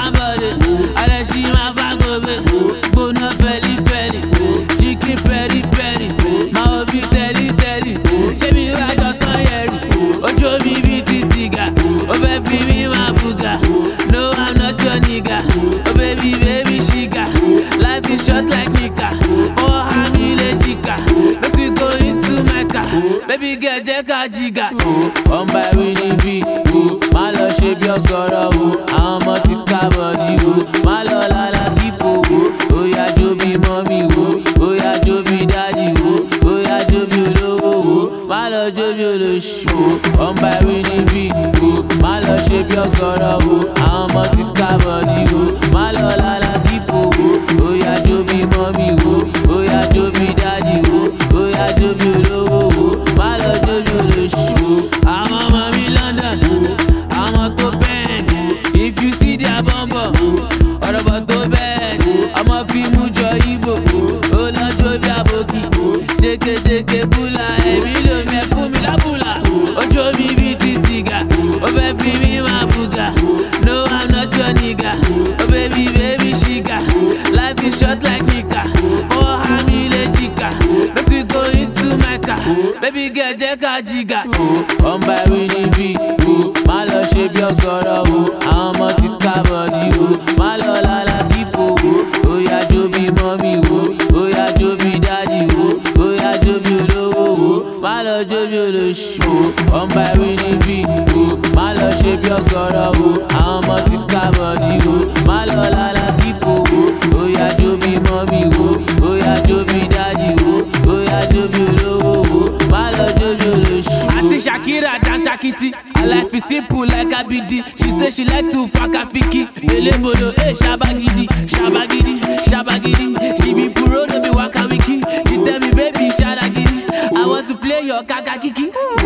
body. I let she my fang over. Go no felly felly. Chicken peri peri. My hobby telly telly. She me like a sanyeri. Ojo mi biti cigar. Oh baby me my buga. No I'm not your nigga. Oh baby baby shika. Life is short like Nika. For her me le chica. Make we go into my car. Baby girl jeka jiga. One by Winnie B. My love shape your girl. I'm a tika body. My love la people. Oh yeah Joby mommy. Oh yeah Joby daddy. Oh yeah Joby low. My love Joby lo show. One by Winnie B. My love shape your girl. I'm a tika body. My love la people. Oh yeah Joby mommy. Oh yeah Joby daddy. Oh yeah Joby low. My love Joby lo show. I'm a mommy London. I'm a to bang. If you see their bumper, or about to bang. I'm a film joy Igbo. Oh la Joby aboki. Shake shake bula. Emilio me kumi la bula. Oh Joby biti cigar. Oh baby me my buga. No I'm not your nigga. Oh baby baby shika. Life is short like Nika. For her me le chica. Make we go into my car. Baby girl jeka jiga. One by Winnie B. My love shape your girl. I'm a tika body. My love la people. Oh yeah Joby mommy. Oh yeah Joby daddy. Oh yeah Joby low. My love Joby lo show. One by Winnie B. My love shape your girl. I'm a tika body. My love la people. Oh yeah Joby mommy. Oh yeah Joby daddy. Oh yeah Joby low. My love Joby lo show. Auntie Shakira dance Shakiti. Her life is simple like a BD. She say she like to fuck a fiki. Elebolo, shabagidi, shabagidi, shabagidi. She be puro, no be waka wiki. She tell me baby shabagidi. I want to play your kaka kiki.